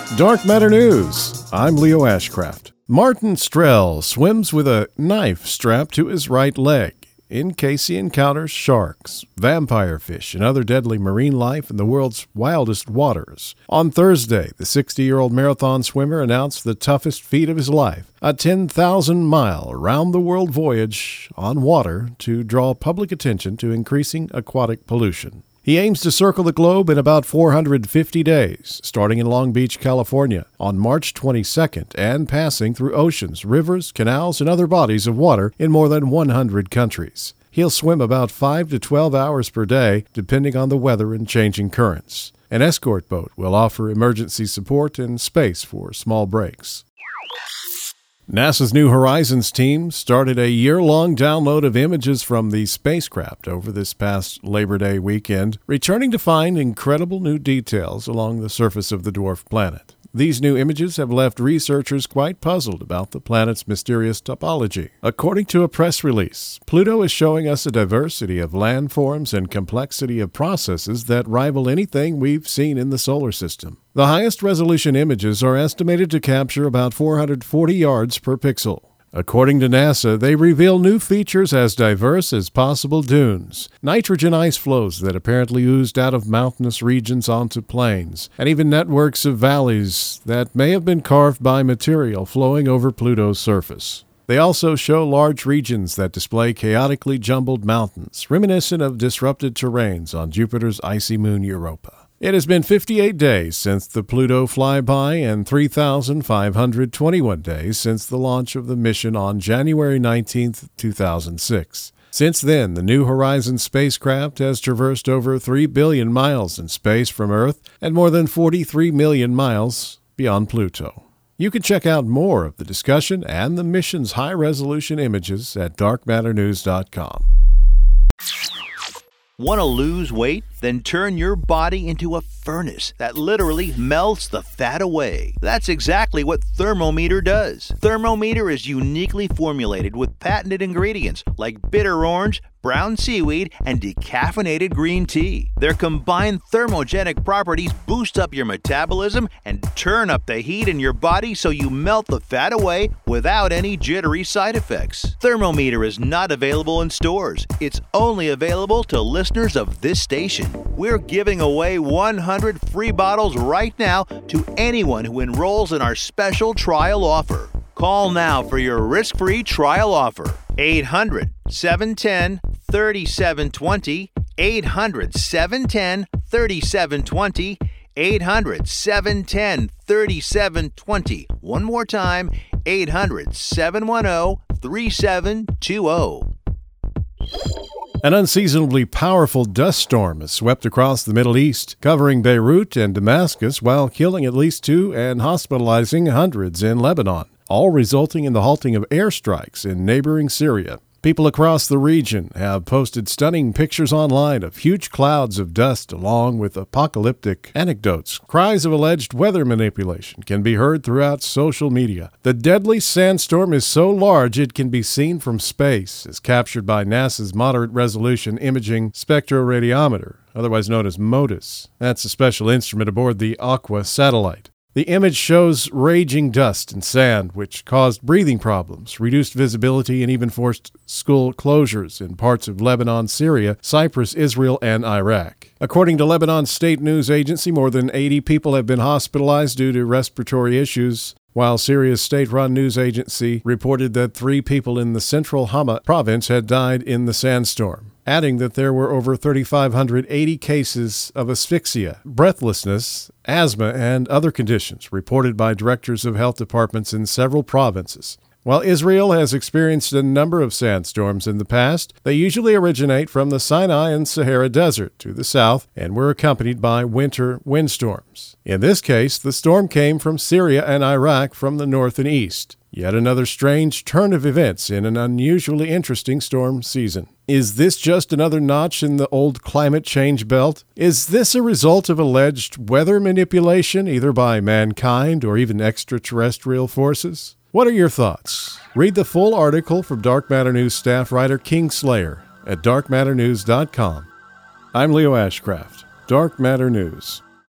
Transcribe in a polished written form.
Dark Matter News. I'm Leo Ashcraft. Martin Strel swims with a knife strapped to his right leg in case he encounters sharks, vampire fish, and other deadly marine life in the world's wildest waters. On Thursday, the 60-year-old marathon swimmer announced the toughest feat of his life, a 10,000-mile around-the-world voyage on water to draw public attention to increasing aquatic pollution. He aims to circle the globe in about 450 days, starting in Long Beach, California, on March 22nd and passing through oceans, rivers, canals, and other bodies of water in more than 100 countries. He'll swim about 5 to 12 hours per day, depending on the weather and changing currents. An escort boat will offer emergency support and space for small breaks. NASA's New Horizons team started a year-long download of images from the spacecraft over this past Labor Day weekend, returning to find incredible new details along the surface of the dwarf planet. These new images have left researchers quite puzzled about the planet's mysterious topology. According to a press release, Pluto is showing us a diversity of landforms and complexity of processes that rival anything we've seen in the solar system. The highest resolution images are estimated to capture about 440 yards per pixel. According to NASA, they reveal new features as diverse as possible dunes, nitrogen ice flows that apparently oozed out of mountainous regions onto plains, and even networks of valleys that may have been carved by material flowing over Pluto's surface. They also show large regions that display chaotically jumbled mountains, reminiscent of disrupted terrains on Jupiter's icy moon Europa. It has been 58 days since the Pluto flyby and 3,521 days since the launch of the mission on January 19, 2006. Since then, the New Horizons spacecraft has traversed over 3 billion miles in space from Earth and more than 43 million miles beyond Pluto. You can check out more of the discussion and the mission's high-resolution images at darkmatternews.com. Want to lose weight? Then turn your body into a furnace that literally melts the fat away. That's exactly what Thermometer does. Thermometer is uniquely formulated with patented ingredients like bitter orange, brown seaweed, and decaffeinated green tea. Their combined thermogenic properties boost up your metabolism and turn up the heat in your body so you melt the fat away without any jittery side effects. Thermometer is not available in stores. It's only available to listeners of this station. We're giving away 100 free bottles right now to anyone who enrolls in our special trial offer. Call now for your risk-free trial offer. 800-710-3720, 800-710-3720, 800-710-3720. One more time, 800-710-3720. An unseasonably powerful dust storm has swept across the Middle East, covering Beirut and Damascus while killing at least 2 and hospitalizing hundreds in Lebanon, all resulting in the halting of airstrikes in neighboring Syria. People across the region have posted stunning pictures online of huge clouds of dust along with apocalyptic anecdotes. Cries of alleged weather manipulation can be heard throughout social media. The deadly sandstorm is so large it can be seen from space, as captured by NASA's moderate-resolution imaging spectroradiometer, otherwise known as MODIS. That's a special instrument aboard the Aqua satellite. The image shows raging dust and sand, which caused breathing problems, reduced visibility, and even forced school closures in parts of Lebanon, Syria, Cyprus, Israel, and Iraq. According to Lebanon's state news agency, more than 80 people have been hospitalized due to respiratory issues, while Syria's state-run news agency reported that 3 people in the central Hama province had died in the sandstorm, adding that there were over 3,580 cases of asphyxia, breathlessness, asthma, and other conditions reported by directors of health departments in several provinces. While Israel has experienced a number of sandstorms in the past, they usually originate from the Sinai and Sahara Desert to the south and were accompanied by winter windstorms. In this case, the storm came from Syria and Iraq from the north and east. Yet another strange turn of events in an unusually interesting storm season. Is this just another notch in the old climate change belt? Is this a result of alleged weather manipulation, either by mankind or even extraterrestrial forces? What are your thoughts? Read the full article from Dark Matter News staff writer King Slayer at darkmatternews.com. I'm Leo Ashcraft, Dark Matter News.